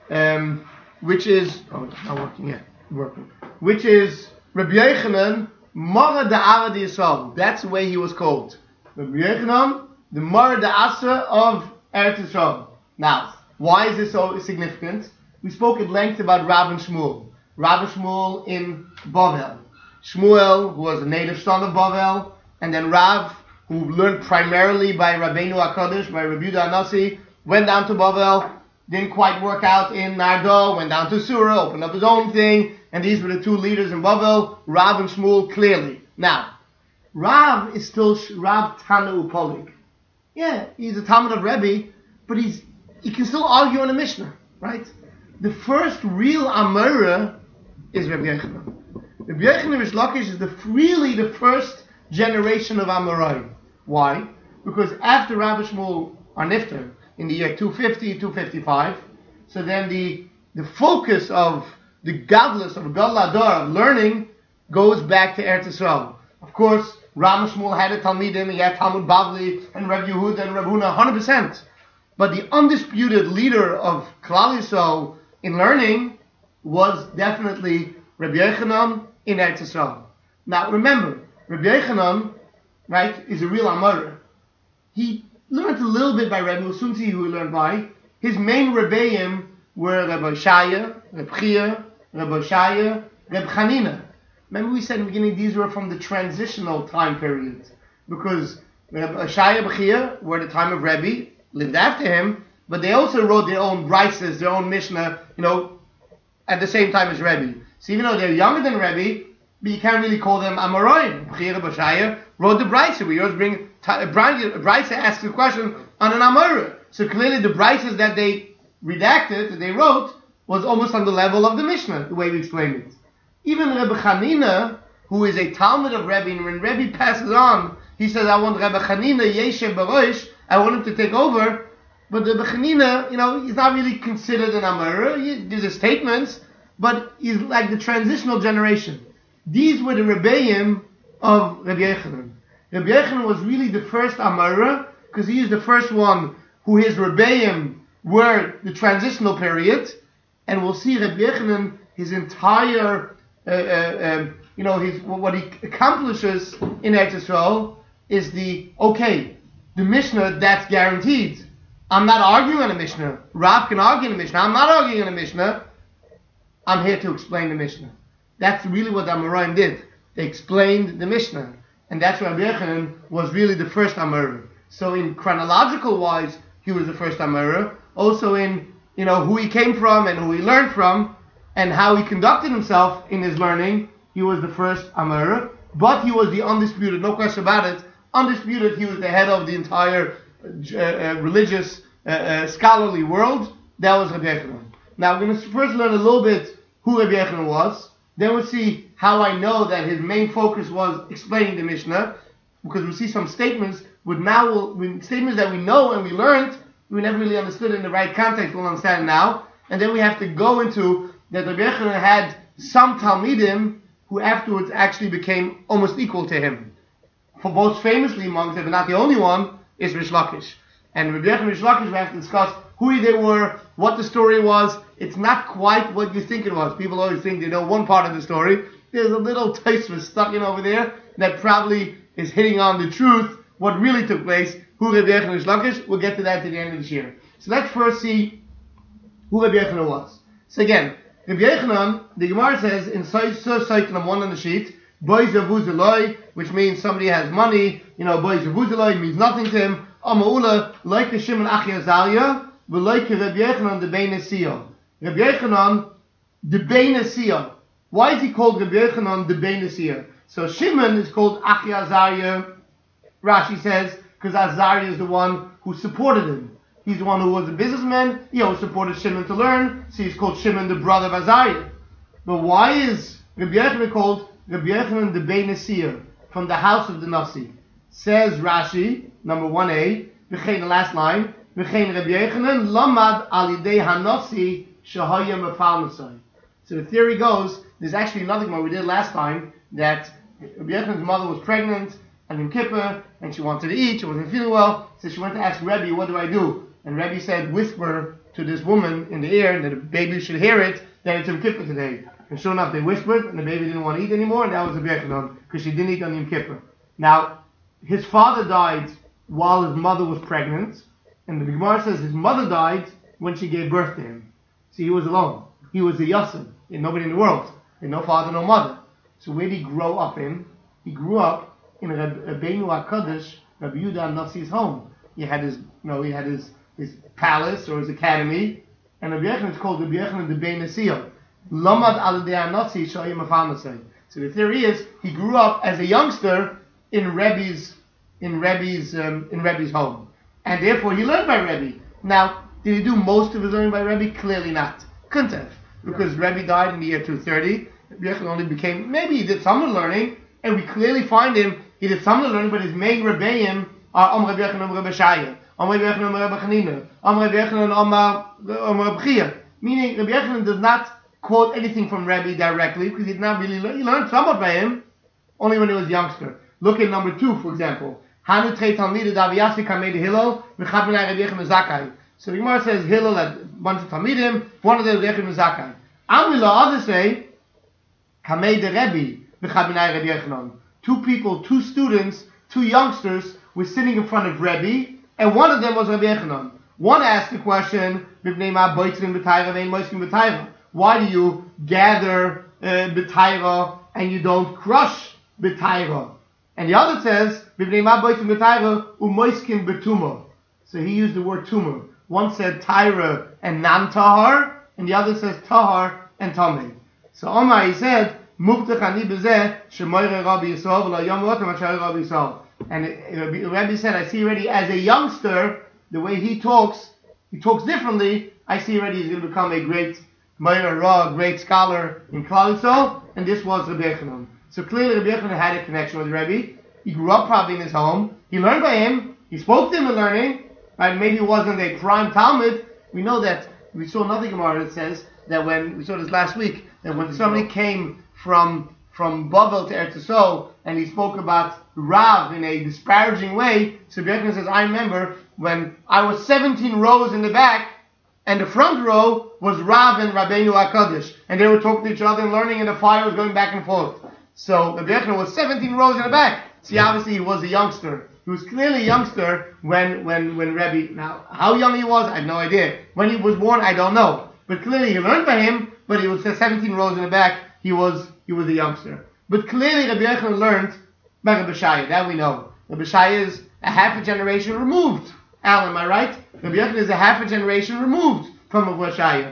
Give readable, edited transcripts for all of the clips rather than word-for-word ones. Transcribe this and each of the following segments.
which is not working yet, which is Rabbi Yochanan Mara Da'ara Yisrael. That's the way he was called. Rabbi Yochanan, the Mara Da'asra of Eretz Yisrael. Now, why is this so significant? We spoke at length about Rav and Shmuel. Rav and Shmuel in Bavel. Shmuel, who was a native son of Bavel, and then Rav, who learned primarily by Rabbeinu HaKadosh, by Rabbi Yehuda HaNasi, went down to Bavel, didn't quite work out in Nardo, went down to Surah, opened up his own thing, and these were the two leaders in Bavel, Rav and Shmuel, clearly. Now, Rav is still Rav Tana Upolig. Yeah, he's a Talmud of Rebbe, but he can still argue on a Mishnah, right? The first real Amora is Rabbi Yochanan. Rabbi Yochanan Rish Lakish is really the first generation of Amorai. Why? Because after Rabbi Shmuel are nifter in the year 250, 255, so then the focus of the gadlus of Gadol Hador of learning goes back to Eretz Yisrael. Of course, Rabbi Shmuel had a Talmidim, he had Talmud Bavli and Rabbi Yehuda and Rabbi Huna, 100%. But the undisputed leader of Klal Yisrael in learning was definitely Rabbi Yochanan in Eretz Yisrael. Now remember, Rabbi Yochanan, right, is a real Amora. He learned a little bit by Rabbi, we'll soon see who he learned by. His main Rebbeim were Rabbi Shaya, Rabbi Chia, Rabbi Shaya, Rabbi Chanina. Remember we said in the beginning these were from the transitional time period. Because Rabbi Shaya and Rabbi Chia were the time of Rebbe, lived after him, but they also wrote their own brises, their own Mishnah, at the same time as Rebbe. So even though they're younger than Rebbe, but you can't really call them Amoraim. B'chira B'shaya wrote the brisa. We always bring a brisa asks a question on an Amora. So clearly the brises that they redacted, that they wrote, was almost on the level of the Mishnah, the way we explained it. Even Rebbe Chanina, who is a Talmud of Rebbe, and when Rebbe passes on, he says, I want Rebbe Chanina Yeshem Barosh, I want him to take over. But Rebbe Chanina, he's not really considered an Amora. He gives his statements, but he's like the transitional generation. These were the Rebbeim of Rabbi Yochanan. Rabbi Yochanan was really the first Amora, because he is the first one who his Rebbeim were the transitional period, and we'll see Rabbi Yochanan, his entire, what he accomplishes in Eretz Yisrael is the Mishnah, that's guaranteed. I'm not arguing on a Mishnah. Rav can argue on a Mishnah. I'm not arguing on a Mishnah. I'm here to explain the Mishnah. That's really what the Amoraim did. They explained the Mishnah. And that's why Rabbi Yochanan was really the first Amora. So in chronological wise, he was the first Amora. Also in, who he came from and who he learned from and how he conducted himself in his learning, he was the first Amora. But he was the undisputed, no question about it, undisputed, he was the head of the entire religious, scholarly world. That was Rabbi Yochanan. Now we're going to first learn a little bit who Rabbi Yochanan was. Then we'll see how I know that his main focus was explaining the Mishnah, because we'll see some statements statements that we know and we learned, we never really understood in the right context, we'll understand it now. And then we have to go into that Rabbi Yochanan had some Talmidim who afterwards actually became almost equal to him. For most famously amongst them, but not the only one, is Rish Lakish. And Rabbi Yochanan and Rish Lakish, we have to discuss who they were, what the story was. It's not quite what you think it was. People always think they know one part of the story. There's a little taster stuck in over there that probably is hitting on the truth, what really took place, who Rabbi Yochanan and Rish Lakish. We'll get to that at the end of this year. So let's first see who Rabbi Yochanan was. So again, Rabbi Yochanan, the Gemara says in Saitanam 1 on the sheet, Boy Zavuzaloi, which means somebody has money, Boy Zavuzaloi means nothing to him. Amaula, like the Shimon Achi Azalya, but like Rabbi Yochanan the Bein Nesiyah. Rabbi Yochanan the Bein Nesiyah. Why is he called Rabbi Yochanan the Bein Nesiyah? So Shimon is called Achi Azariah. Rashi says because Azariah is the one who supported him. He's the one who was a businessman. He always supported Shimon to learn, so he's called Shimon the brother of Azariah. But why is Rabbi Yochanan called Rabbi Yochanan the Bein Nesiyah, from the house of the Nasi? Says Rashi, number 1a, the last line, Rabbi Yochanan lamad al yidei hanasi shahaya mefalmasai. So the theory goes, there's actually another Gemara we did last time, that Rabbi Yochanan's mother was pregnant and in Kippur, and she wanted to eat, she wasn't feeling well, so she went to ask Rebbe, what do I do? And Rebbe said, whisper to this woman in the ear that the baby should hear it, that it's Yom Kippur today. And sure enough, they whispered, and the baby didn't want to eat anymore, and that was Rabbi Yochanan, because she didn't eat on Yom Kippur. Now, his father died while his mother was pregnant, and the Gemara says his mother died when she gave birth to him. So he was alone. He was a Yosef. He had nobody in the world. He had no father, no mother. So where did he grow up in? He grew up in Rabbeinu HaKadosh, Rabbi Yehuda Nossi's home. He had his palace or his academy, and Rabbi Yochanan is called Rabbi Yochanan the Bein Nasiel. Lomad al Nasi Shoyim Afanasei. So the theory is he grew up as a youngster in Rebbe's home, and therefore he learned by Rebbe. Now, did he do most of his learning by Rebbe? Clearly not. Couldn't have, because Rebbe died in the year 230. Rabbi Yochanan only became, maybe he did some of the learning, and we clearly find he did some of the learning, but his main Rebbeim are Rabbi Yochanan, Rabbi Shaya, Rabbi Yochanan, Rabbi Chanina, Rabbi Yochanan, Rabbi Chia. Meaning, Rabbi Yochanan does not quote anything from Rebbe directly, because he did not really learn. He learned somewhat by him, only when he was a youngster. Look at number 2, for example. Hanu Trei Talmidei Daviyasi Kamei de Hillel, V'chad Minai Rabbi Yochanan Zakkai. So the Gemara says Hillel had a bunch of Talmidim, one of them Rabbi Yochanan Zakkai. Amri others say, Kamei de Rebbe, V'chad Minai Rabbi Yochanan. 2 people, 2 students, 2 youngsters were sitting in front of Rebbe, and one of them was Rabbi Yochanan. One asked the question, why do you gather b'tayra and you don't crush b'tayra? And the other says, so he used the word tumor. One said tyra and non-tahar, and the other says tahar and tameh. So Omar, he said, and Rabbi said, I see already as a youngster, the way he talks differently. I see already he's going to become a great Meir Ra, great scholar in Klal Yisrael, and this was Rabbi Yochanan. So clearly Rabbi Yochanan had a connection with Rebbe. He grew up probably in his home. He learned by him. He spoke to him in learning. Right? Maybe he wasn't a prime Talmud. We know that. We saw another Gemara that says that when, we saw this last week, that when somebody came from Bavel to Eretz Yisrael, and he spoke about Rav in a disparaging way, so Rabbi Yochanan says, I remember when I was 17 rows in the back, and the front row was Rav and Rabbeinu HaKadosh, and they were talking to each other and learning, and the fire was going back and forth. So Rabbi Yochanan was 17 rows in the back. See, obviously he was a youngster. He was clearly a youngster when Rebbe, now, how young he was, I have no idea. When he was born, I don't know. But clearly he learned by him, but he was 17 rows in the back, he was a youngster. But clearly Rabbi Yochanan learned by Rabbi Shaya, that we know. Rabbi Shaya is a half a generation removed. Al, am I right? Rabbi Yochanan is a half a generation removed from Rabbi Shaya.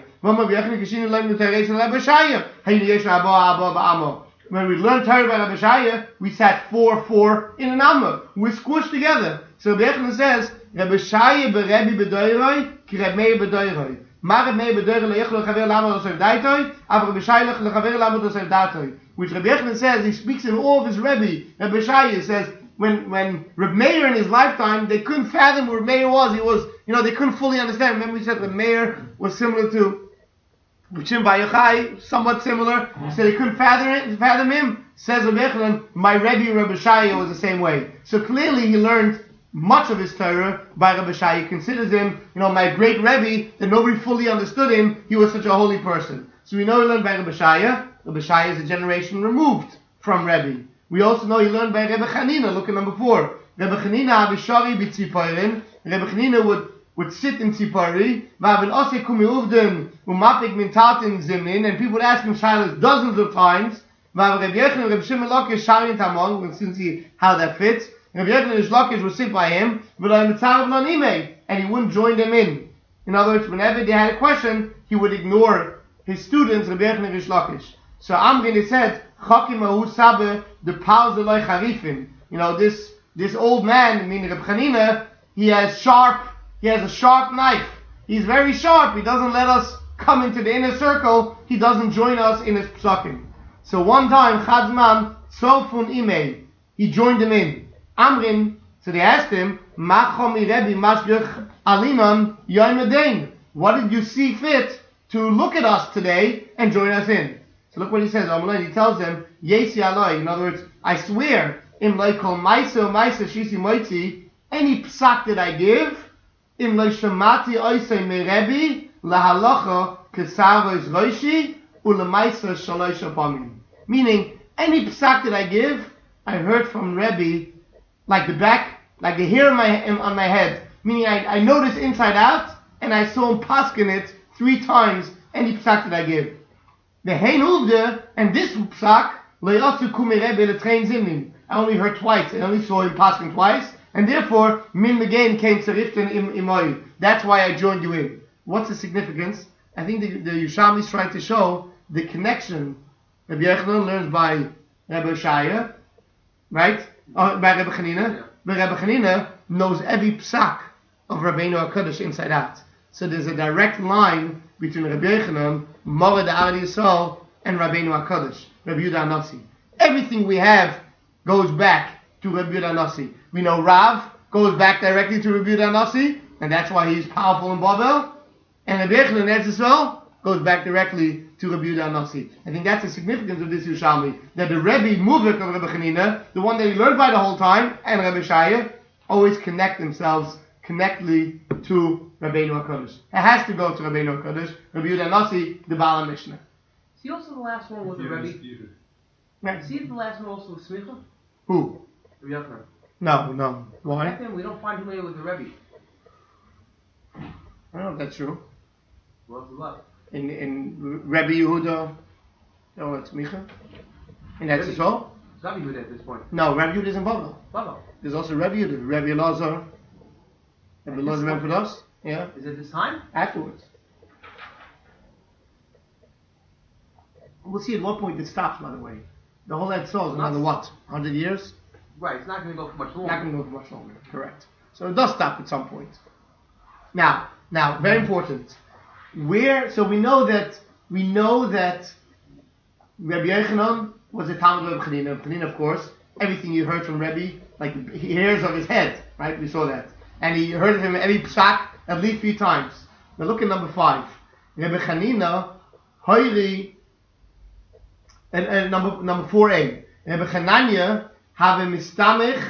When we learned Torah by Rabbi Shaya, we sat 4 in an Amma. We're squished together. So Rabbi Yochanan says, Rabbi Shaya beRebbe b'doiroi, ki Rabbi Meir b'doiroi. Ma Rabbi Meir b'doiroi le'yechlo l'chaver l'amod osef daitoi, av Rabbi Shaya l'chaver l'amod osef datoi. Which Rabbi Yochanan says, he speaks in all of his Rebbe. Rabbi Shaya says, when Rabbi Meir in his lifetime, they couldn't fathom who Rabbi Meir was. He was, they couldn't fully understand. Remember we said Rabbi Meir was similar to Shimon Bar Yochai, somewhat similar. So they couldn't fathom him. Says Rabbi Yochanan, my Rebbe Rabbi Shaya was the same way. So clearly he learned much of his Torah by Rabbi Shaya. He considers him, my great Rebbe, that nobody fully understood him. He was such a holy person. So we know he learned by Rabbi Shaya. Rabbi Shaya is a generation removed from Rebbe. We also know he learned by Rebbe Chanina. Look at number 4. Rebbe Chanina Abishari b'tziporin. Rebbe Chanina would sit in Tzipori, and people would ask him shilas dozens of times. We'll soon see how that fits. Rabbi Yochanan and Rish Lakish would sit by him, and he wouldn't join them in. In other words, whenever they had a question, he would ignore his students, Rabbi Yochanan and Rish Lakish. So Amrin, it said, the pals harifim. This old man, meaning Rabbi Chanina, he has a sharp knife. He's very sharp. He doesn't let us come into the inner circle. He doesn't join us in his psukim. So one time, Chazman, Sofun Imei, he joined them in. Amrin, so they asked him, what did you see fit to look at us today and join us in? So look what he says. He tells them, Yesi Aloi. In other words, I swear, Im Loikol Maisa Shisi Moitzi, any psak that I give, Im Loishamati Oisei Merebi, lahalacha kesaro is roishi ulemaisa shalosh apamim. Meaning, any psak that I give, I heard from Rebbe like the back, like the hair on my head. Meaning, I noticed inside out, and I saw him paskin it 3 times any psak that I give. The hein uvde, and this psak, le'osu kume Rebbe letrein zimnim. I only heard twice. I only saw him paskin twice, and therefore min again came tzariften imoi. That's why I joined you in. What's the significance? I think the Yerushalmi is trying to show the connection. Rabbi Yochanan learns by Rabbi Shaya, right? By Rabbi Chanina. Yeah. But Rabbi Chanina knows every psak of Rabbeinu HaKadosh inside out. So there's a direct line between Rabbi Yochanan, Moreh D'Arad Yisrael, and Rabbeinu HaKadosh, Rabbi Yehuda HaNasi. Everything we have goes back to Rabbi Yehuda HaNasi. We know Rav goes back directly to Rabbi Yehuda HaNasi, and that's why he's powerful in Babel. And Rabbi Yochanan in Eretz Yisrael goes back directly to Rabbi Yehuda HaNasi. I think that's the significance of this Yerushalmi, that the Rebbe Muvik of Rabbi Chanina, the one that he learned by the whole time, and Rabbi Shaya, always connect themselves connectly to Rabbeinu HaKadosh. It has to go to Rabbeinu HaKadosh, Rabbi Yehuda HaNasi, the Baal HaMishnah. See also the last one with the Rebbe? Right. See the last one also with Smicha? Who? Rabbi Yochanan. No. Why? Back then we don't find him later with the Rebbe. I don't know if that's true. Well, it's a lot. In Rabbi Yehuda, oh, it's Micha. And that's it all? It's Rabbi Yehuda at this point. No, Rabbi Yehuda is in Babel. Babel. There's also Rabbi Yehuda, Rabbi Elazar. Rabbi Elazar went with us. Yeah. Is it this time? Afterwards. We'll see at what point it stops, by the way. The whole Etzol is another what? 100 years? Right, it's not going to go for much longer. Not going to go for much longer, correct. So it does stop at some point. Now, very important. So we know that Rabbi Yochanan was a Talmud of Rabbi Chanina. Rabbi Chanina, of course, everything you heard from Rabbi, like the hairs of his head, right? We saw that. And he heard of him every psak at least 3 times. Now look at number 5. Rabbi Chanina, Hoiri, and number 4a. Rabbi Chananya have a mistamich.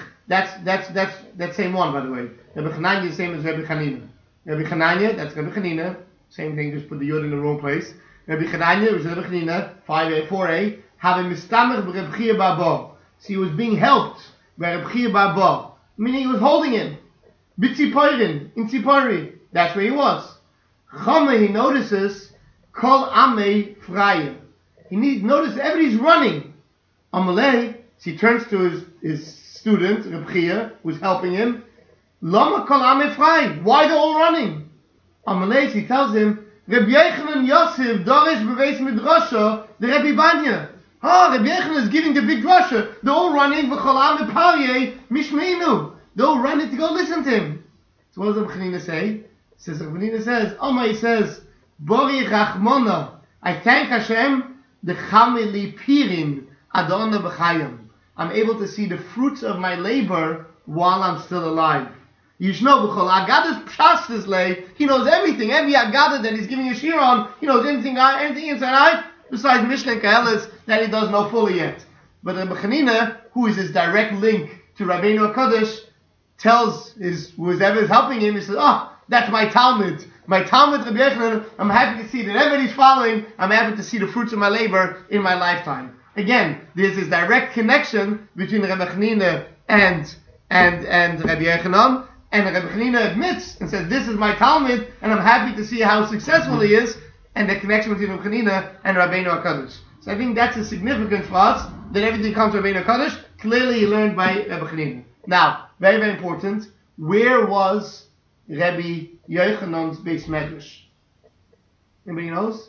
That's same one, by the way. Rabbi Chananya is the same as Rabbi Chanina. Rabbi Chananya, that's Rabbi Chanina. Same thing, just put the yod in the wrong place. Rabbi Chananya was Rabbi Chanina, 5a, 4a. Have a mistamich b'Reb Chia Baba. So he was being helped by Reb Chia Baba, meaning he was holding him. B'tziporin, in Tzipori. That's where he was. Chama, he notices, Kol Amei Fraya. He notices everybody's running. Amalei, so he turns to his student, Reb Chia, who's helping him. Lama Kol Amei Fraya. Why they're all running? Amalei, he tells him, Reb Yochanan Yosef, Dorish Beveis Midrasha, the Rebbe Banya. Reb Yochanan is giving the big drasha. They're all running, V'chol Amei Parye, Mishmeinu. They're all running to go listen to him. So what does Reb Chanina say? Reb Chanina says, Bori Rachmona, I thank Hashem, the Chameli Pirin, Adona B'chayim. I'm able to see the fruits of my labor while I'm still alive. Yishno B'chol Agadas Pshastis Lei, he knows everything, every Agada that he's giving a shir on, he knows anything inside out, besides Mishnah and Kaelis that he doesn't know fully yet. But Reb Chanina, who is his direct link to Rabbeinu HaKadosh, tells whoever is helping him, he says, that's my Talmud. My Talmud, Rabbi Yochanan, I'm happy to see that everybody's following. I'm happy to see the fruits of my labor in my lifetime. Again, there's this direct connection between Rabbi Chanina and Rabbi Yochanan. And Rabbi Chanina admits and says, this is my Talmud, and I'm happy to see how successful he is, and the connection between Rabbi Chanina and Rabbeinu HaKadosh. So I think that's a significance for us, that everything comes from Rabbeinu HaKadosh. Clearly he learned by Rabbi Chanina. Now, very, very important, where was Rabbi Yochanan's Beis Medrash? Anybody knows?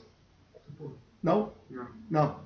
No? No.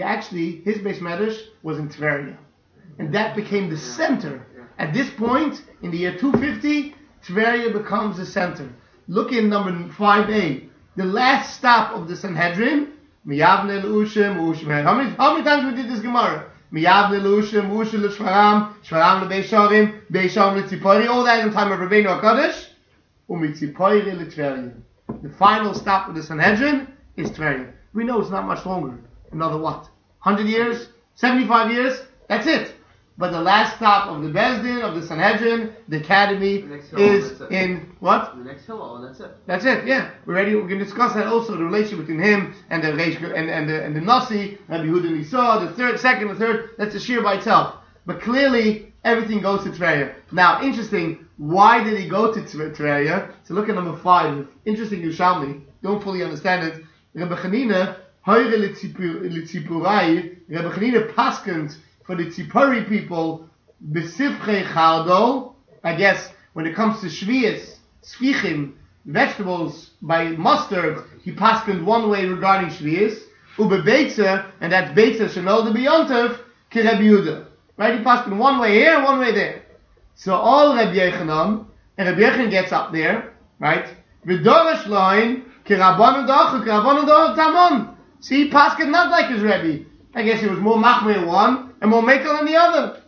His Beis Medrash was in Tveria. And that became the center. At this point, in the year 250, Tveria becomes the center. Look in number 5a. The last stop of the Sanhedrin, Miyavne L'Ushem, Ushem. How many times we did this Gemara? Miyavne L'Ushem, Ushem L'Shvaram, Shvaram L'Beisharim, Beisharim L'Tzipori, all that in the time of Rabbeinu HaKadosh. U'mitzipori L'Tveria. The final stop of the Sanhedrin is Tveria. We know it's not much longer. Another what? 100 years? 75 years? That's it. but the last stop of the Bezdin, of the Sanhedrin, the Academy, The next hill, is that's it. in what? The next hill, and that's it. That's it. Yeah, we're going to discuss that also, the relationship between him and the and the Nasi, Rabbi Yehuda Nisa, the third. That's a shir by itself. But clearly, everything goes to Tveria. Now, interesting. Why did he go to Tveria? So look at number 5. Interesting Yerushalmi. Don't fully understand it. Rabbi Chanina, Hoire Litzipurai, Rabbi Chanina paskent for the Tzipori people, Besifchei Chardol. I guess when it comes to Shvius, Sfichim, vegetables by mustard, he paskent one way regarding Shvius. Ube Beitzer, and that's Beitzer Shanol de Beyontev, Ki Rabbi Yehuda. Right? He paskent one way here, one way there. So all Rabbi Yechanan, and Rabbi Yechanan gets up there, right? V'doresh loin, ki Rabbanu dochu, ki Rabbanu dochu tamon. See, Paskin not like his Rebbe. I guess he was more machmir in one, and more mekel in the other.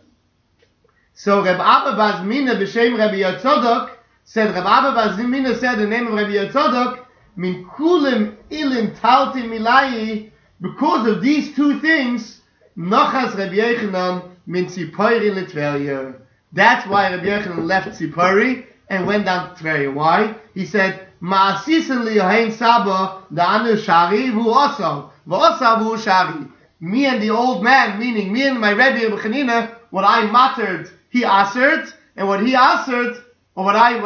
So Rabbi Abba Bazmina b'shem Rabbi Yotzodok said, Rabbi Abba Bazmina said the name of Rabbi Yotzodok, min kulim ilim talti milayi, because of these two things, nochas Rabbi Yechanan min tzipori l'Tveria. That's why Rabbi Yochanan left Tzipori and went down to Tveria. Why? He said, Ma'asisen li'yohein saba da'anu shari v'hu osav. V'osav v'hu shari. Me and the old man, meaning me and my Rebbe Rabbi Chanina, what I mattered, he asert, and what he asert, or what I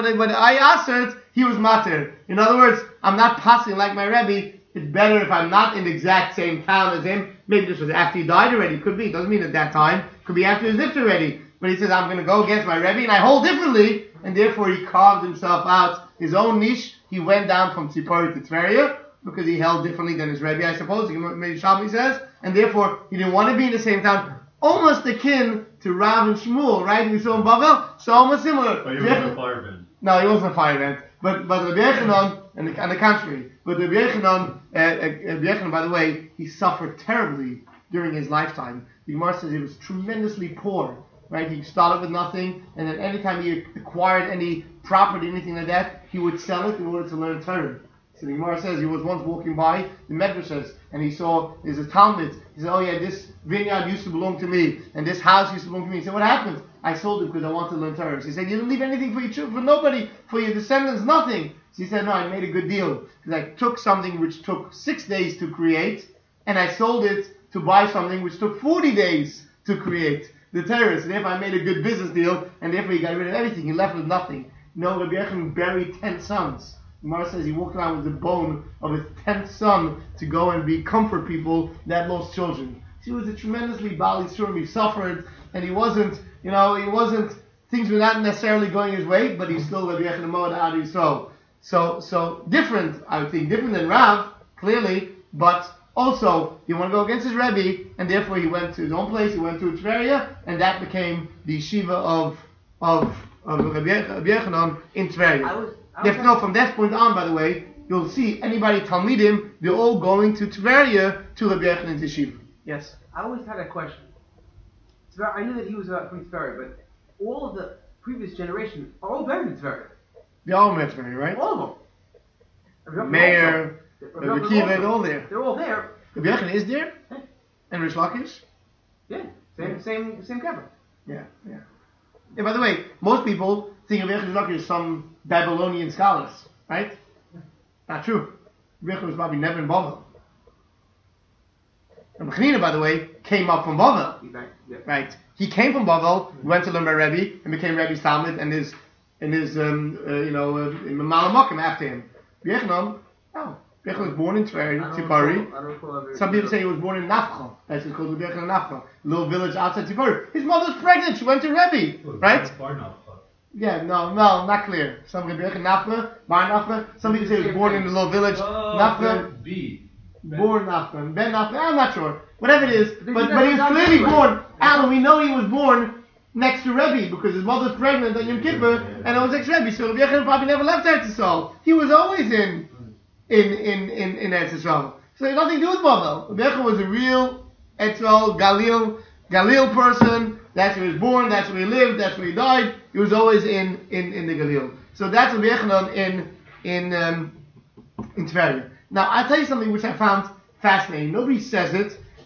asert, he was mattered. In other words, I'm not passing like my Rebbe. It's better if I'm not in the exact same town as him. Maybe this was after he died already. Could be. Doesn't mean at that time. Could be after his nifter already. But he says, I'm going to go against my Rebbe, and I hold differently, and therefore he carved himself out his own niche. He went down from Tzipori to Tveria, because he held differently than his Rebbe, I suppose, maybe Shabbat says, and therefore he didn't want to be in the same town. Almost akin to Rav and Shmuel, right? We saw in Bavel, so almost similar. But he wasn't a fireman. No, he wasn't a fireman. But Rabbi Yechanan, on the contrary, but Rabbi Yechanan, by the way, he suffered terribly during his lifetime. The Gemara says he was tremendously poor. Right? He started with nothing, and then anytime he acquired any property, anything like that, he would sell it in order to learn Torah. So the Gemara says he was once walking by the Medrash says, and he saw there's a Talmud. He said, "Oh yeah, this vineyard used to belong to me, and this house used to belong to me." He said, "What happened?" "I sold it because I wanted to learn Torah." So he said, "You didn't leave anything for your children, for nobody, for your descendants, nothing." So he said, "No, I made a good deal because I took something which took 6 days to create, and I sold it to buy something which took 40 days to create." The terrorists, and therefore I made a good business deal, and therefore he got rid of everything. He left with nothing. No, Rabbi Yechanan buried 10 sons. Gemara says he walked around with the bone of his 10th son to go and comfort people that lost children. He was a tremendously Bali Surim. He suffered, and he wasn't, things were not necessarily going his way, but he's still Rabbi Yechanan Moed Ad Yisrael. So different, I would think, different than Rav, clearly, but also, he wanted to go against his Rebbe, and therefore he went to his own place, he went to Tveria, and that became the yeshiva of Rabbi Yechanan in Tveria. From that point on, by the way, you'll see anybody Talmidim, they're all going to Tveria to Rabbi Yechanan's yeshiva. Yes? I always had a question. I knew that he was from Tveria, but all of the previous generation are all buried in Tveria. They all met Tveria, right? All of them. Mayor, Rabbi Kiva, they're all there. They're all there. Rabbi Yechanan is there? Yeah. And Rish Lakish? Yeah. Same cover. Yeah. By the way, most people think Rabbi Yechanan is some Babylonian scholars, right? Not true. Rabbi Yechanan was probably never in Bavel. And Chanina, by the way, came up from Bavel. Yeah. Right? He came from Bavel, went to learn by Rebbe, and became Rebbe's Talmud, and his Malamakim after him. Rabbi Yechanan, no. Rabbi Yechanan was born in Tzipori. Some people say he was born in Nafcha. That's called Rabbi Yechanan Nafcha, a little village outside Tzipori. His mother's pregnant. She went to Rebbe, right? Yeah, no, not clear. Some Rabbi Yechanan Nafcha, Bar Nafcha. Some people say he was born in a little village. Nafcha. Born Nafcha, Ben Nafcha. I'm not sure. Whatever it is, but he was clearly born. Alan, we know he was born next to Rebbe because his mother's pregnant on Yom Kippur, and it was ex-Rebbe. So Rabbi Yechanan probably never left Eretz Yisrael. He was always in Eretz Yisrael. So it had nothing to do with Bavel. Rabbi Yechanan was a real Eretz Yisrael, Galil person. That's where he was born, that's where he lived, that's where he died. He was always in the Galil. So that's Rabbi Yechanan in Tveria. Now, I'll tell you something which I found fascinating. Nobody says it,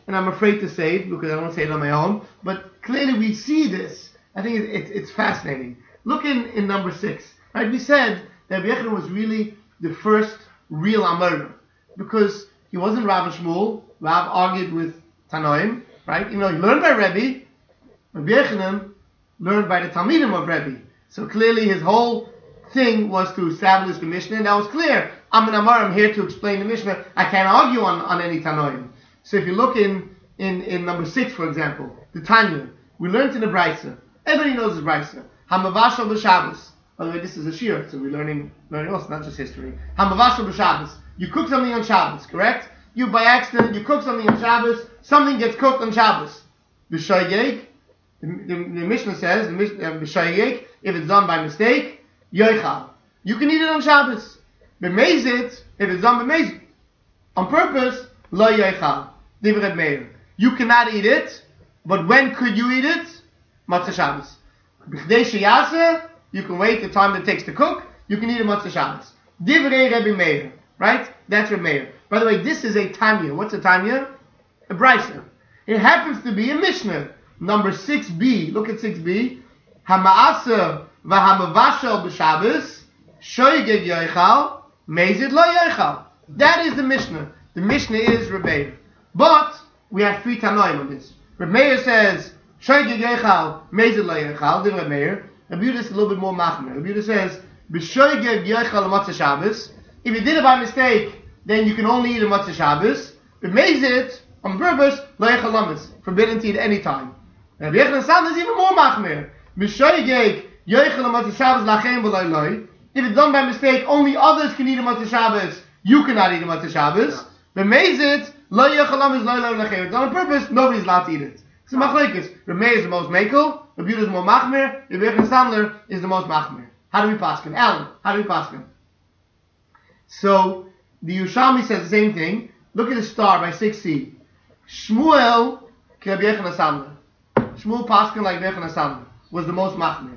and I'm afraid to say it because I don't want to say it on my own, but clearly we see this. I think it's fascinating. Look in number 6. Right? We said that Rabbi Yochanan was really the first real Amora because he wasn't Rav and Shmuel. Rav argued with Tanoim, right? You know, he learned by Rebbe. Rabbi Yochanan learned by the Talmidim of Rebbe. So clearly his whole thing was to establish the Mishnah, and that was clear. I'm an Amar, I'm here to explain the Mishnah. I can't argue on any Tanoim. So if you look in number 6, for example, the Tanya, we learned in the Brisa. Everybody knows the Brisa. Hamavashal b'Shabbos. By the way, this is a shir, so we're learning also, not just history. Hamavashal b'Shabbos. You cook something on Shabbos, correct? You, by accident, you cook something on Shabbos, something gets cooked on Shabbos. B'Shoygeg, the Mishnah says, B'Shoygeg, if it's done by mistake, Yoichal. You can eat it on Shabbos. B'Mezit, if it's done b'Mezit, on purpose, Lo Yoichal. Divrei Meir. You cannot eat it, but when could you eat it? Matzah Shabbos. B'Chdei Sheyaseh, you can wait the time it takes to cook, you can eat it Matzah Shabbos. Divrei Rebbe Meir. Right? That's Rebbe Meir. By the way, this is a Tanya. What's a Tanya? A Brisa. It happens to be a Mishnah. Number 6b. Look at 6b. Hama'aseh v'hamavashal b'Shabbos shoygeg yoichal mezid lo yoichal. That is the Mishnah. The Mishnah is Rebbe Meir. But we have 3 Tanoim on this. Rebbe Meir says shoygeg yoichal mezid lo yoichal. Then Rebbe Meir. Rebbe Yehuda is a little bit more machmer. Rebbe Yehuda says b'shoygeg yoichal Matzah Shabbos. If you did it by mistake, then you can only eat a Matzah Shabbos. If it on purpose, lo yoichal lamas, forbidden to eat any time. Rabbi Yochanan Sam is even more machmer. B'shoygeg yoichal Matzah Shabbos lachem v'loy loy. If it's done by mistake, only others can eat a Matzah Shabbos. You cannot eat a Matzah Shabbos. B'mezit lo yoichal lamas loy loy lachem. It's done on purpose. Nobody's allowed to eat it. It's a machlekes. Rabbi Meir is the most mekel. Rabbi Yehuda is more machmer. Rabbi Yochanan Samler is the most machmer. How do we paskin? Alan, how do we paskin? So the Yerushalmi says the same thing. Look at the star by 6c. Shmuel Rabbi Yochanan Samler. Shmuel paskin like Rabbi Yochanan Samler was the most machmer.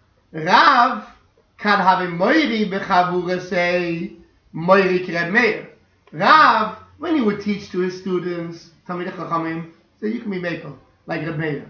Rav can have a moiri bechavura say moiri Rabbi Meir. Rav, when he would teach to his students, Talmidei Chachamim, said you can be mekel like Rabbi Meir.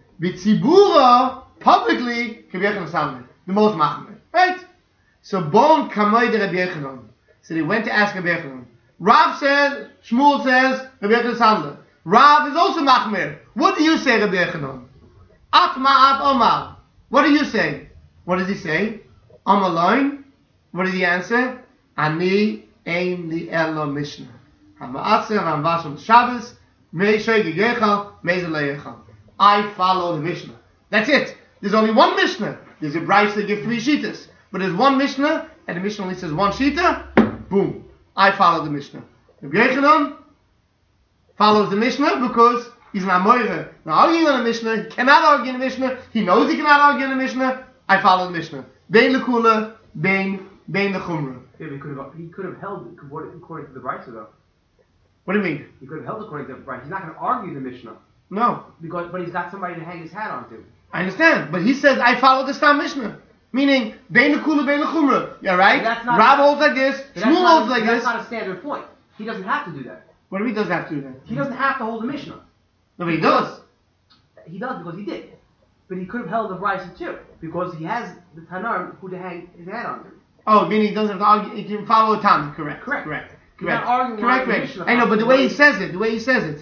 B'tzibura publicly Rabbi Yochanan Samler, the most machmer, right? So bon kamoi de Rabbi Yochanan. So they went to ask Rabbi Yochanan. Rav says, Shmuel says, Rabbi Yochanan Samler. Rav is also machmer. What do you say, Rabbi Yochanan? At ma'at omar. What do you say? What does he say? Amaloin. What does he answer? Ani ein li elo mishnah. Hama'atzer v'amvashal Shabbos. Mei shoygeg yoichal. Meizel lo yoichal. I follow the Mishnah. That's it. There's only one Mishnah. There's a Brisa that gives 3 shitas. But there's one Mishnah, and the Mishnah only says 1 shita. Boom. I follow the Mishnah. Rabbi Yochanan follows the Mishnah because he's an Amoira. Now arguing on the Mishnah, he cannot argue in the Mishnah. He knows he cannot argue in the Mishnah. I follow the Mishnah. Bein lekula, bein lechumra. Yeah, he could have held according to the Brisa though. What do you mean? He could have held according to the Brisa. He's not going to argue the Mishnah. No. But he's got somebody to hang his hat onto. I understand, but he says I follow the Stam Mishnah. Meaning, bein lekula, bein lechumra. Yeah, right? Rav holds like this, Shmuel holds like this. That's not a standard point. He doesn't have to do that. What do you mean doesn't have to do that? He doesn't have to hold the Mishnah. No, but he does. He does because he did. But he could have held the Brisa too, because he has the Tanar who to hang his hat onto. Oh, meaning he doesn't have to argue, he can follow a Tana. Correct. He's not arguing correct. Mishnah. I know, but the way he says it,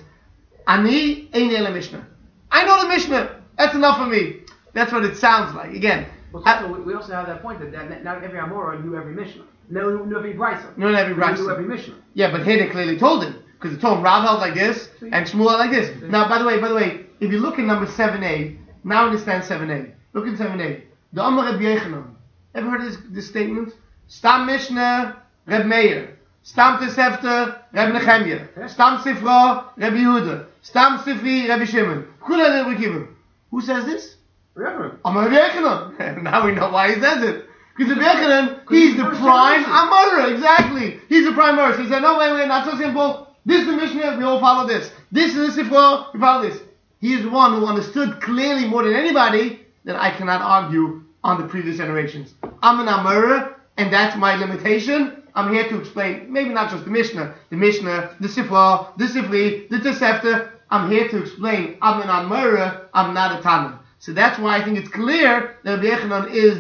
Ani ein el Mishnah. I know the Mishnah. That's enough for me. That's what it sounds like. Again. We also have that point that not every Amora knew every Mishnah. No, every Brisa. Not every Brisa. Knew every Mishnah. Yeah, but here they clearly told him. Because they told him Rav held like this, and Shmuel held like this. Now, by the way, if you look at number 7a, now understand 7a. Look at 7a. The Amar Rabbi Yochanan. Ever heard this statement? Stam Mishnah, Reb Meir. Stam Tosefta, Reb Nechemya. Stam Sifra, Reb Yehuda. Stam Sifri, Reb Shimon. Kula Reb Kiva. Who says this? Remember. Amar Rabbi Yochanan. Now we know why he says it. Because Rabbi Yochanan, he's the prime Amora. Exactly. He's the prime Amora. So he said, no, wait, not so simple. This is the Mishnah, we all follow this. This is the Sifra, we follow this. He is the one who understood clearly more than anybody that I cannot argue on the previous generations. I'm an Amora, and that's my limitation. I'm here to explain, maybe not just the Mishnah, the Sifra, the Sifri, the Tosefta. I'm here to explain. I'm an Amora, I'm not a Tana. So that's why I think it's clear that Rabbi Yochanan is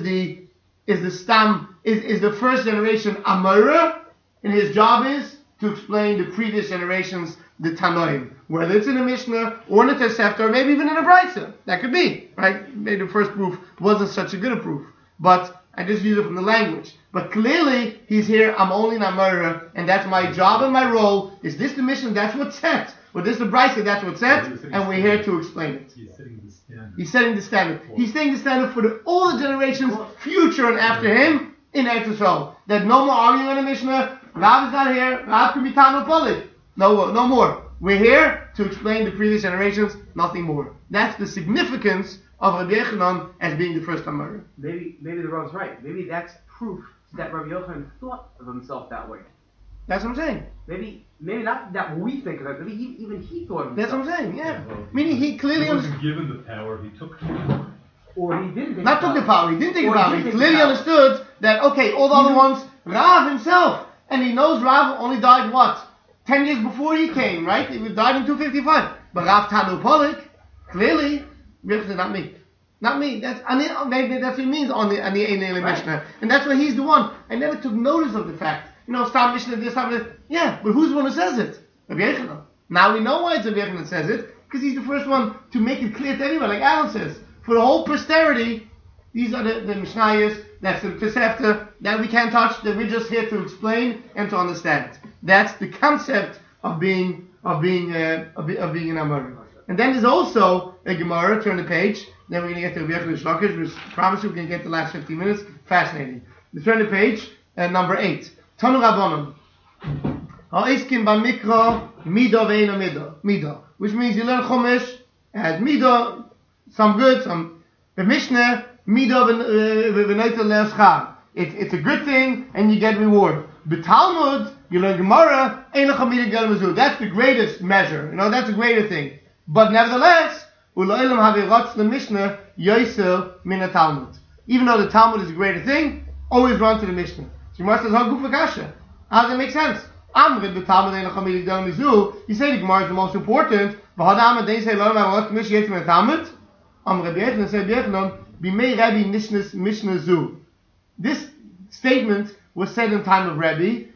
the first generation Amora, and his job is to explain the previous generations, the Tanoim. Whether it's in a Mishnah, or in a Tosefta, or maybe even in a Brisa. That could be, right? Maybe the first proof wasn't such a good a proof. But I just use it from the language. But clearly, he's here, I'm only an Amora, and that's my job and my role. Is this the Mishnah? That's what's set. Or this the Brisa? That's what's set. And we're here to explain it. He's setting the standard. He's setting the standard. He's setting the standard for all the generations, future and after him, in Eretz Yisrael. That no more arguing on the Mishnah. Rav is not here. Rav can be Tano Polik. No more. We're here to explain the previous generations, nothing more. That's the significance of Rabbi Yochanan as being the first Amora. Maybe the Rav's right. Maybe that's proof that Rabbi Yochanan thought of himself that way. That's what I'm saying. Maybe not that we think of it, but even he thought of himself. That's what I'm saying, yeah. Well, Meaning he clearly he wasn't given the power, he took the power. Or he didn't think not about took the power, he didn't think Or about he it. He didn't clearly think about understood that, okay, all the other ones, Rav himself, and he knows Rav only died, 10 years before he came, right? He died in 255. But Rav Tanu Polik, clearly, not me. Not me. Maybe that's what he means on the Einele Mishnah. And that's why he's the one. I never took notice of the fact. Stop Mishnah, this, stop this. Yeah, but who's the one who says it? Rabbi Yochanan. Now we know why it's Rabbi Yochanan that says it, because he's the first one to make it clear to everyone, like Alan says. For the whole posterity, these are the Mishnayos, that's the Tosefta, that we can't touch, that we're just here to explain and to understand. That's the concept of being an Amora. And then there's also a Gemara, turn the page, then we're going to get to Rabbi Yochanan Shlokish, which I promise you we can get the last 15 minutes. Fascinating. Let's turn the page, number 8. Tanu Rabbanon. Ha'iskim b'mikra midah ve'ena midah. Which means you learn Chumash, as midah, some good, some the Mishnah, midah v'neita le'eschar. It's a good thing, and you get reward. B'Talmud, you learn Gemara, einacha midah gel mezuz. That's the greatest measure. That's a greater thing. But nevertheless, u'lo'elam haviratz the Mishnah yoser min Talmud. Even though the Talmud is a greater thing, always run to the Mishnah. So Gemara says, "How does that make sense?" You say the Gemara is the most important. This statement was said in time of Rebbe.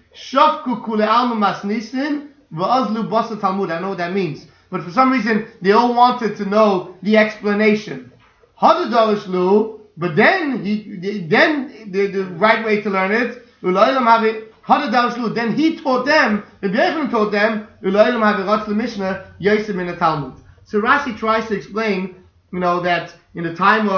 I know what that means. But for some reason, they all wanted to know the explanation. But then, the right way to learn it, then he taught them, Rabbi Yochanan taught them, so Rashi tries to explain, that in the time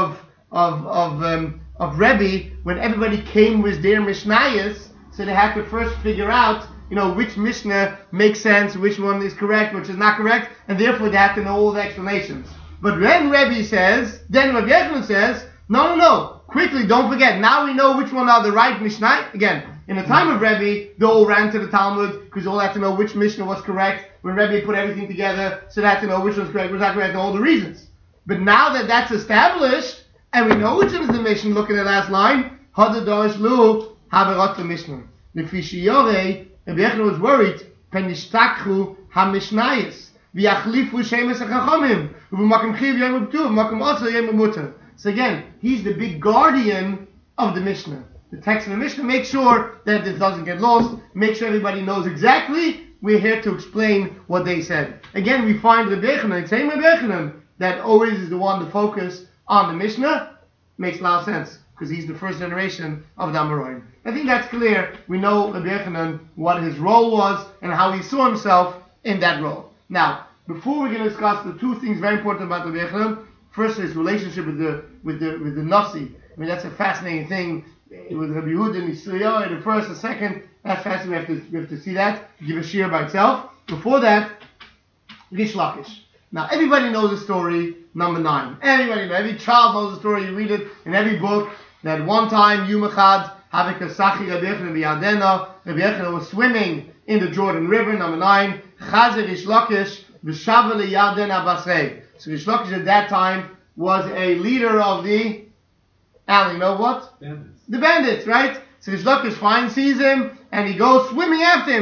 of Rebbe, when everybody came with their Mishnayos, so they had to first figure out, which Mishnah makes sense, which one is correct, which is not correct, and therefore they have to know all the explanations. But when Rebbe says, then Rabbi Yochanan says, no, quickly, don't forget, now we know which one are the right Mishnah. Again, in the time of Rebbe, they all ran to the Talmud, because they all had to know which Mishnah was correct. When Rebbe put everything together, so they had to know which one's correct, which was not correct, and all the reasons. But now that that's established, and we know which one is the Mishnah, look at the last line, Hadadash Lu, Haverat the Mishnah. The Fishiyore, Rabbi Yochanan was worried, Penishtakhu HaMishnayis, V'yachlifu Shemes HaChachamim, V'makim Chiv Yom B'tuv, V'makim Asa Yom B'mutar. So again, he's the big guardian of the Mishnah. The text of the Mishnah makes sure that it doesn't get lost, make sure everybody knows exactly. We're here to explain what they said. Again, we find Rabbi Yochanan, same Rabbi Yochanan, that always is the one to focus on the Mishnah. Makes a lot of sense, because he's the first generation of the Amoraim. I think that's clear. We know Rabbi Yochanan, what his role was, and how he saw himself in that role. Now, before we're going to discuss the two things very important about Rabbi Yochanan, first his relationship with the Nasi. I mean, that's a fascinating thing. With Rabbi Yehuda and Yisrael, the first, the second, that's fascinating. We have to see that, give a shir by itself. Before that, Rish Lakish. Now, everybody knows the story, number 9. Everybody knows, every child knows the story, you read it in every book, that one time, Yom Echad, Havik Sachi Rabbi Yochanan B'Yardena, Rabbi Yochanan was swimming in the Jordan River, number 9, Chazer Rish Lakish, V'shava L'Yarden HaBasrei. So Rish Lakish at that time was a leader of the, Al, you know what? Bandits. The bandits, right? So Rish Lakish finds, sees him, and he goes swimming after him.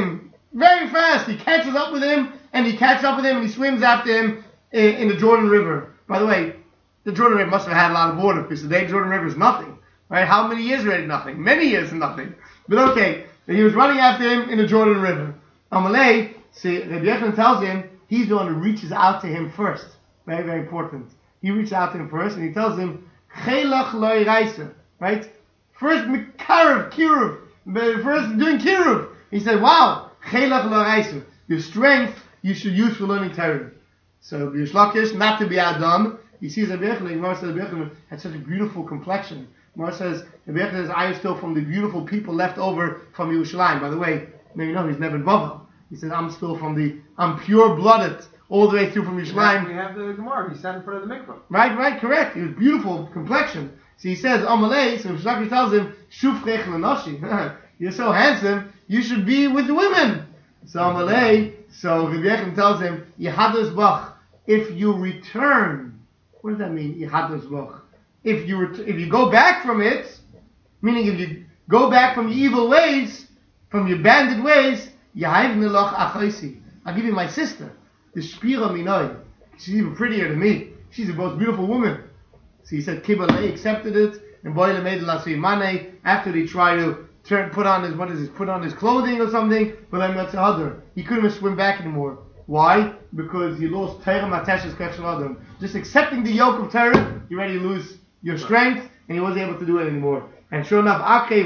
Very fast. He catches up with him, and he swims after him in the Jordan River. By the way, the Jordan River must have had a lot of water, because today Jordan River is nothing. Right? How many years already? Nothing. Many years and nothing. But okay, he was running after him in the Jordan River. Amalei, see, Rabbi Yochanan tells him he's the one who reaches out to him first. Very, very important. He reaches out to him first, and he tells him, Chelach lo yiraisa. Right? First, kiruv. First, doing kiruv. He said, wow, Chelach lo yiraisa. Your strength you should use for learning Torah. So, Rish Lakish, not to be outdone, he sees Rabbi Yochanan. Gemara says Rabbi Yochanan had such a beautiful complexion. Gemara says Rabbi Yochanan's eye is still from the beautiful people left over from Yerushalayim. By the way, maybe you know he's never in Bavel. He says I'm pure blooded all the way through from Yerushalayim. We have the Gemara. He sat in front of the mikvah. Right, correct. He was beautiful complexion. So he says Amalei. So Shloki tells him Shufrech lenoshi. You're so handsome. You should be with the women. So Amalei. So Rabbi Yochanan tells him Yehados bach. If you return. What does that mean? Yehados bach. If you go back from it, meaning if you go back from your evil ways, from your bandit ways, I'll give you my sister, the Shpira Minoi. She's even prettier than me. She's the most beautiful woman. So he said, Kibalei accepted it, and Boile made the Mane after he tried to put on his clothing or something, but then he couldn't even swim back anymore. Why? Because he lost Torah Matesh's Kechel Adam. Just accepting the yoke of Torah, you already lose your strength, and he wasn't able to do it anymore. And sure enough, he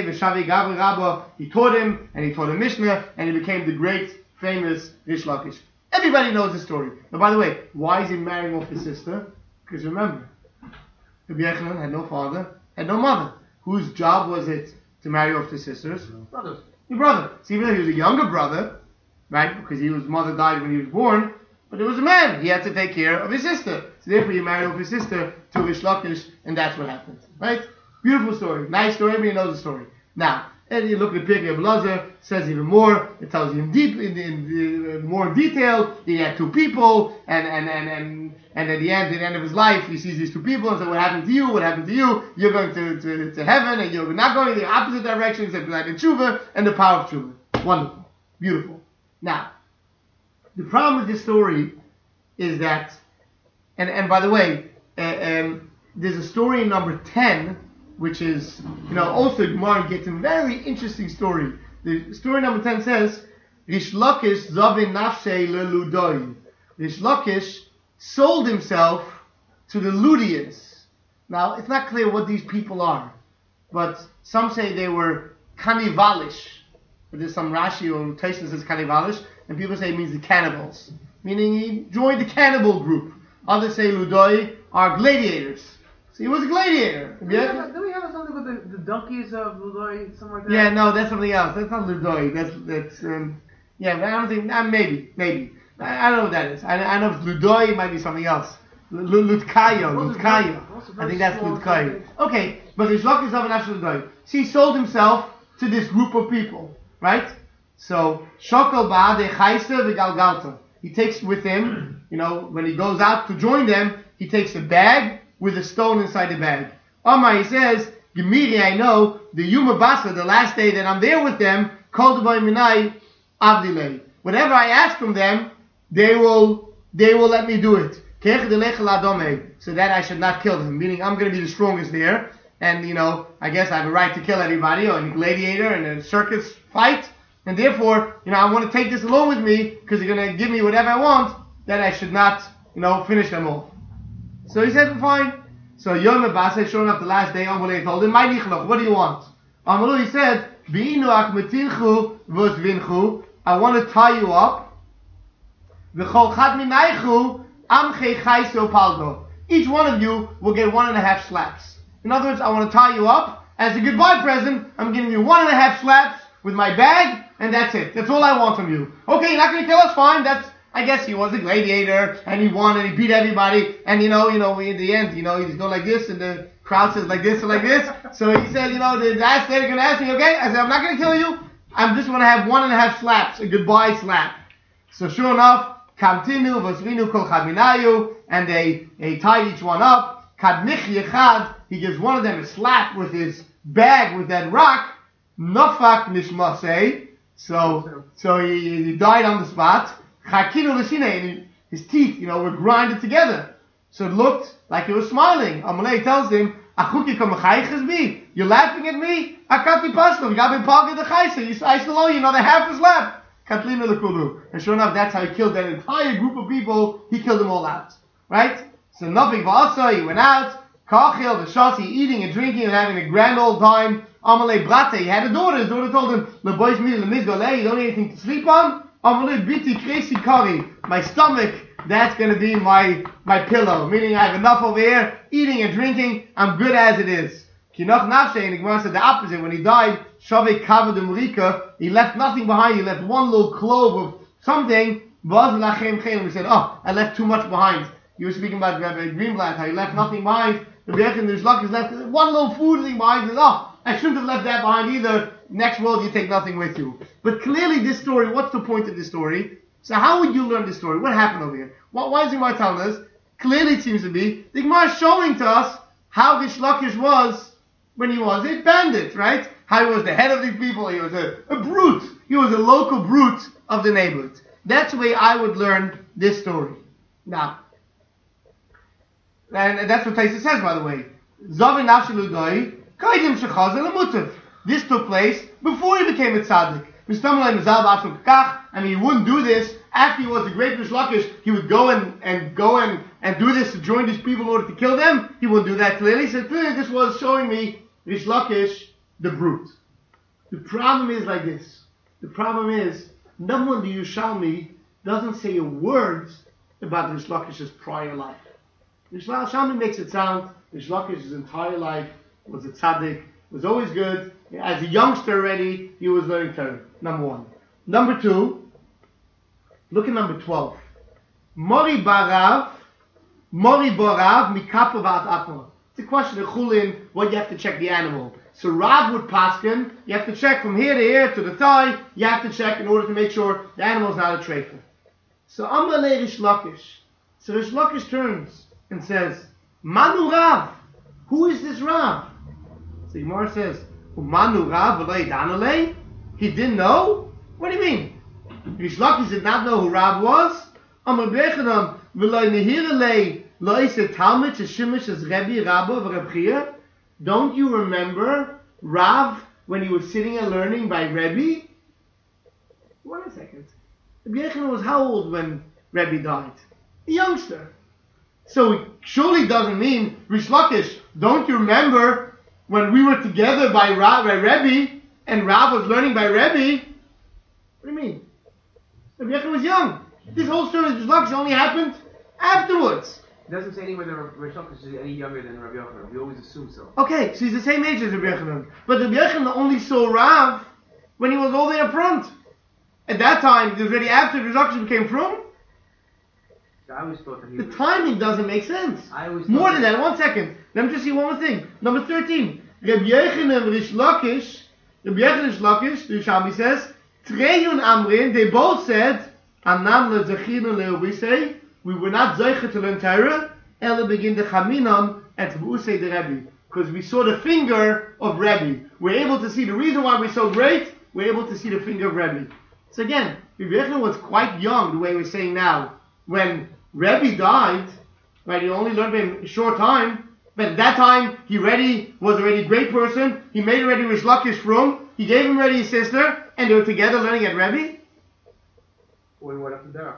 taught him, and he taught him Mishnah, and he became the great, famous Rish Lakish. Everybody knows the story. Now, by the way, why is he marrying off his sister? Because remember, Rabbi Yochanan had no father, had no mother. Whose job was it to marry off his sisters? Brothers. Your brother. See, even though he was a younger brother, right, because his mother died when he was born, but it was a man. He had to take care of his sister. So therefore he married off his sister to Rish Lakish, and that's what happened. Right? Beautiful story. Nice story. Everybody knows the story. Now, and you look at the Pirkei of Elazar, says even more. It tells you in more detail. He had two people, and at the end of his life, he sees these two people and says, "What happened to you? What happened to you? You're going to heaven, and you're not going in the opposite direction." He said, "Like in tshuva and the power of tshuva." Wonderful, beautiful. Now, the problem with this story is that, and by the way, there's a story in number 10. Which is, also Gemara gets a very interesting story. The story number 10 says, Rish Lakish zavin nafshei leludoi. Rish Lakish sold himself to the Ludians. Now, it's not clear what these people are, but some say they were Kanivalish. There's some Rashi or Taishan says Kanivalish, and people say it means the cannibals, meaning he joined the cannibal group. Others say Ludoi are gladiators. He was a gladiator. Do we have something with the donkeys of Ludoi, something like that? Yeah, no, that's something else. That's not Ludoi. That's yeah, but I don't think, maybe. I don't know what that is. I know if Ludoi, it might be something else. Ludkayo. I think that's Ludkayo. Okay, but Rish Lakish of an actual Ludoi. So he sold himself to this group of people, right? So, Shokal Ba'ade Chaisa V'Galgalta. He takes with him, when he goes out to join them, he takes a bag with a stone inside the bag. Omar, he says, Gemiri, I know, the Yuma Basa, the last day that I'm there with them, called by Minai Avdilei. Whatever I ask from them, they will let me do it. So that I should not kill them. Meaning I'm going to be the strongest there. And, I guess I have a right to kill anybody, or any gladiator in a circus fight. And therefore, I want to take this along with me, because they're going to give me whatever I want, that I should not, finish them off. So he said, fine. So Yom Abasa, sure enough, the last day, Amalei told him, what do you want? Amalei, he said, I want to tie you up. Each one of you will get 1.5 slaps. In other words, I want to tie you up. As a goodbye present, I'm giving you 1.5 slaps with my bag, and that's it. That's all I want from you. Okay, you're not going to kill us? Fine. I guess he was a gladiator, and he won, and he beat everybody, and in the end, he's going like this, and the crowd says like this and like this. So he said, the last day they're going to ask me, okay? I said, I'm not going to kill you. I'm just going to have 1.5 slaps, a goodbye slap. So sure enough, Kamtinu, Vasrinu, Kol Chadminayu, and they tied each one up. Kadmich Yechad, he gives one of them a slap with his bag, with that rock. Nofak Nishmasei. So he died on the spot. Chakinu l'shine, and his teeth, were grinded together. So it looked like he was smiling. Amalei tells him, "Achuki kamachayches bi? You're laughing at me? Akati paslo, gabi palga de chayse. I still owe you another half is left." Katlina lekulu. And sure enough, that's how he killed that entire group of people. He killed them all out, right? So nothing v'asa. He went out. Kachil the shasi, eating and drinking and having a grand old time. Amalei brate. He had a daughter. His daughter told him, "Lebois mili lemizgolei. You don't need anything to sleep on." Amalei biti kresi kari. My stomach. That's going to be my pillow. Meaning I have enough over here, eating and drinking. I'm good as it is. Kinach nafshe, and the Gemara said the opposite. When he died, Shavei kavod umrika, he left nothing behind. He left one little clove of something. Vaz lachem chen. We said, I left too much behind. You were speaking about Rabbi Greenblatt, how he left nothing behind. The Rebbe Rish Lakish left one little food thing behind. He said, I shouldn't have left that behind either. Next world, you take nothing with you. But clearly, this story, what's the point of this story? So how would you learn this story? What happened over here? Why is the Gemara telling us? Clearly it seems to be, the Gemara is showing to us how Rish Lakish was when he was a bandit, right? How he was the head of these people, he was a brute. He was a local brute of the neighborhood. That's the way I would learn this story. Now, and that's what Taisa says, by the way. Zavin nafshi ludai, kaidim shechazel amutav. This took place before he became a tzaddik. I mean, he wouldn't do this after he was a great Rish Lakish. He would go and do this to join these people in order to kill them. He wouldn't do that clearly. So clearly this was showing me Rish Lakish, the brute. The problem is like this. The problem is, number one, the Yerushalmi doesn't say a word about Rish Lakish's prior life. Rish Yerushalmi makes it sound Rish Lakish's entire life was a tzaddik, was always good. As a youngster already, he was learning Torah. Number one. Number two, look at number 12. Mori barav, mikapo v'at atma. It's a question of chulin, what you have to check the animal. So Rav would paskin, you have to check from here to here to the thigh, you have to check in order to make sure the animal is not a treifa. So Amalei Rish Lakish. So Rish Lakish turns and says, Manu Rav, who is this Rav? So Gemara says, Manu Rav v'lo yidanolei? He didn't know? What do you mean? Rish Lakish did not know who Rav was? Amar Bechadam v'lo nehirelei lo iseh talmid sheshimish as Rebbe Rabba v'Reb Chia? Don't you remember Rav when he was sitting and learning by Rebbe? Wait a second. Rebbe Yochanan was how old when Rebbe died? A youngster. So it surely doesn't mean, Rish Lakish, don't you remember when we were together by Rebbe and Rav was learning by Rebbe? What do you mean? Rebbe Yochanan was young. This whole story of Rish Lakish only happened afterwards. It doesn't say anywhere that Rish Lakish is any younger than Rabbi Yochanan. We always assume so. Okay, so he's the same age as Rabbi Yochanan. But Rabbi Yochanan only saw Rav when he was all the way up front. At that time, it was already after Rish Lakish became from. I always thought that he The was... timing doesn't make sense. I always More thought than that, 1 second. Let me just see one more thing. Number 13. Rabbi Yochanan and Rish Lakish, the Yerushalmi says, Treyun Amrin, they both said, Anam lezachinu leubisei, we were not zeicha to learn Torah, ela begin the chaminam at V'usei the Rebbe. Because we saw the finger of Rebbe. We're able to see the reason why we're so great, we're able to see the finger of Rebbe. So again, Rabbi Yochanan was quite young, the way we're saying now. When Rebbe died, right, he only learned him a short time, but at that time, he was already a great person, he made already Rish Lakish from, he gave him already his sister, and they were together learning at Rebbe? When we went up to there.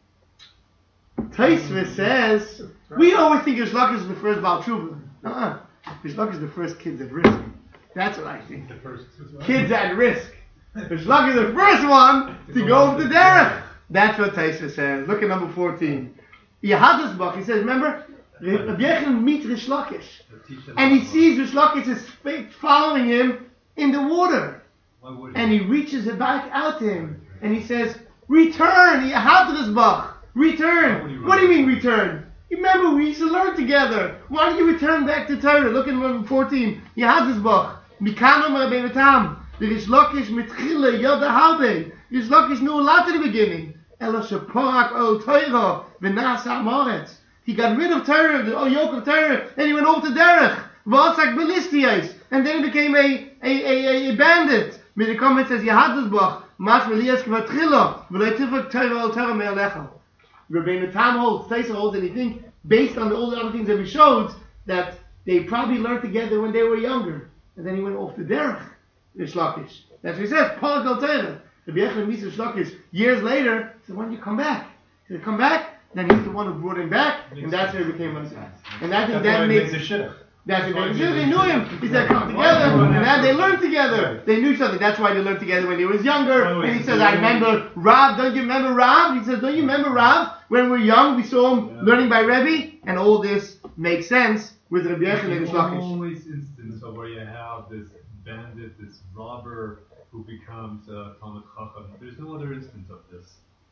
Taisva says, we always think Rish Lakish is the first Baal Tshuva. Rish Lakish is the first kids at risk. That's what I think. The first Kids at risk. Rish Lakish is the first one to go over the derech. That's what Taisva says. Look at number 14. Yehadusbach, he says, remember, Rabbi Yochanan meets Rish Lakish. And he sees Rish Lakish is following him in the water. And he reaches it back out to him. And he says, return, Yehadusbach. Return. What do you mean return? Remember, we used to learn together. Why don't you return back to Torah? Look at number 14. Yehadusbach. Mikanom Rabbeinu Tam. The Rish Lakish mitchile yoda halbe. Rish Lakish knew a lot at the beginning. Ela sheporak ol Torah v'nasa amoretz. He got rid of Torah, the yoke of Torah, and he went over to derech. V'atzak belistiais. And then he became a bandit. Midikomet says Yehadusbach. Mas Elias Kvatchila, V'leitifak Torah al Torah me'alecha. Rabbeinu Tam holds, Taisa holds, and he think, based on all the other things that we showed, that they probably learned together when they were younger. And then he went off the derech, Rish Lakish. That's what he says, Parak al Torah. Rabbi Yechon meets Rish Lakish years later, he said, when did you come back? He said, come back? Then he's the one who brought him back, and that's where he became Messiah. And I think that makes the shidduch. that's it. They knew him. He said, come together. And then they learned together. They knew something. That's why they learned together when he was younger. And he says, I remember Rav. Don't you remember Rav? He says, don't you remember Rav? When we were young, we saw him learning by Rebbe. And all this makes sense with Rabbi Yechon and Rish Lakish. Always instance of where you have this bandit, this robber who becomes Talmid Chacham. There's no other instance of this.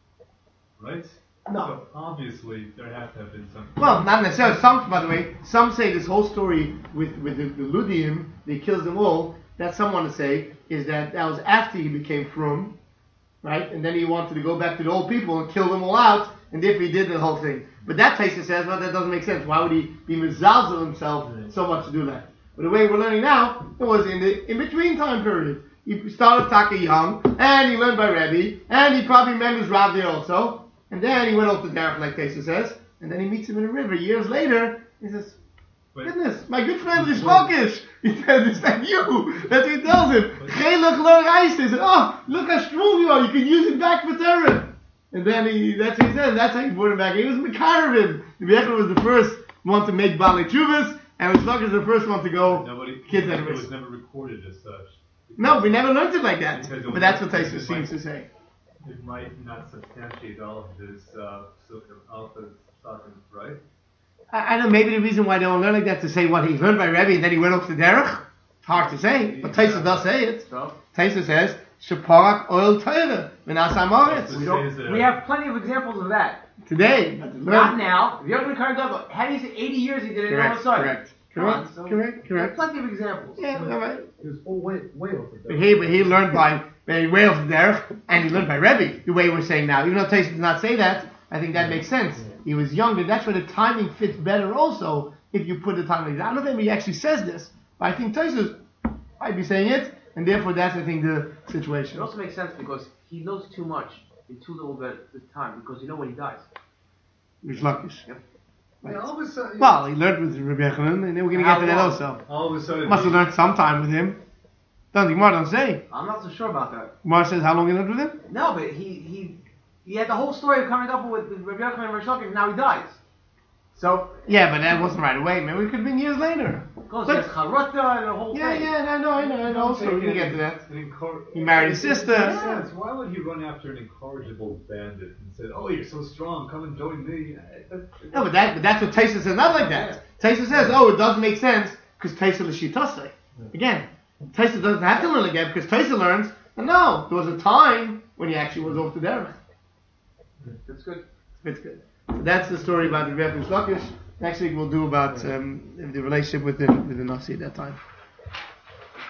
Right? No. So obviously, there has to have been some. Well, not necessarily. Some, by the way, some say this whole story with the Ludim, they kills them all, that some want to say is that was after he became frum, right? And then he wanted to go back to the old people and kill them all out, and therefore he did the whole thing. But that Taisa says, well, that doesn't make sense. Why would he be mizalzel himself so much to do that? But the way we're learning now, it was in the in-between time period. He started Taka young, and he learned by Rebbe, and he probably remembers Rav there also. And then he went off the derech, like Taisa says, and then he meets him in a river years later. He says, goodness, my good friend Rish Lakish. He says, is that you? That's what he tells him. He said, oh, look how strong you are. You can use it back for Torah. And then that's what he says. That's how he brought him back. He was Mekaravim. Rabbi Yechon was the first one to make Balei Tshuvas, and Rish Lakish was the first one to go kids It anyways. was never recorded as such. No, we never learned it like that. But that's what Taisa seems to say. It might not substantiate all of this alpha talking, right? I know maybe the reason why they don't learn like that to say what he learned by Rebbe and then he went off the derech. It's hard to say, but Taisa does say it. Taisa says, "Sheparak oil Torah v'nasa amoritz." We have plenty of examples of that. Today, Not now. If you're going to Karagava, how do you say 80 years he did it all of a sudden? Correct. Plenty of examples. Yeah, all right. He was way off the But he learned by way off the derech, and he learned by Rebbe. The way we're saying now, even though Taisa does not say that, I think that makes sense. He was younger. That's where the timing fits better. Also, if you put the timing, I don't think he actually says this, but I think Taisa might be saying it, and therefore that's I think the situation. It also makes sense because he knows too much in too little bit of time because you know when he dies. Rish Lakish. Yep. Right. Yeah, all of a sudden, Well, he learned with Rabbi Yochanan, and then we're going to get to that also. All of a sudden, Must have learned some time with him. Doesn't the Gemara don't say? I'm not so sure about that. Gemara says how long he lived with him? No, but he had the whole story of coming up with Rabbi Yochanan and Rish Lakish, and now he dies. So, Yeah, but that wasn't right away. Maybe it could have been years later. goes But- as Charutta and the whole Yeah, thing. I know. So we can get to that. He He married his sister. Why would he run after an incorrigible bandit and say, "Oh, you're so strong, come and join me"? No, but that's what Taisa says. Not like that. Taisa says, it doesn't make sense because Taisa l'shitase. Again, Taisa doesn't have to learn again because Taisa learns. And no, there was a time when he actually was off the derech. That's good. It's good. So that's the story about the Rebbe Rish Lakish. Next week we'll do about the relationship with the Nasi at that time.